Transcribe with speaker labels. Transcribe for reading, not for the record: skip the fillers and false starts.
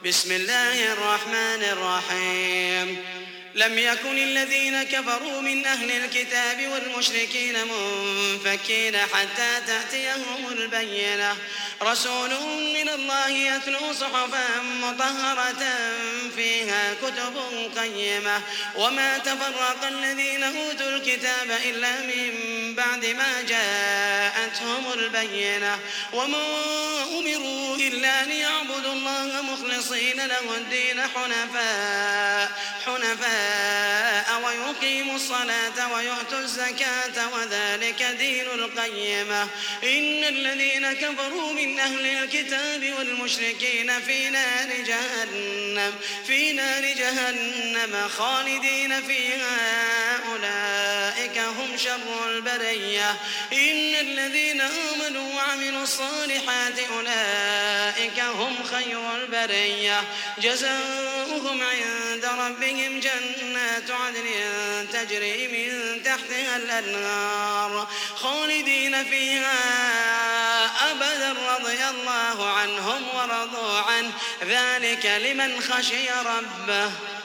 Speaker 1: بسم الله الرحمن الرحيم. لم يكن الذين كفروا من أهل الكتاب والمشركين منفكين حتى تأتيهم البينة. رسول من الله يتلو صحفا مطهرة فيها كتب قيمة. وما تفرق الذين أوتوا الكتاب إلا من بعد ما جاءتهم البينة. وما أمروا إلا ليعبدوا الله مخلصين له الدين حنفاء ويقيموا الصلاة ويؤتوا الزكاة وذلك دين القيمة. إن الذين كفروا من أهل الكتاب والمشركين في نار جهنم خالدين فيها أولئك هم شر البرية. إن الذين آمنوا وعملوا الصالحات أولئك هم خير البرية. جزاؤهم عند ربهم جنات عدن تجري من تحتها الأنهار خالدين فيها أبدا رضي الله عنهم ورضوا عنه ذلك لمن خشي ربه.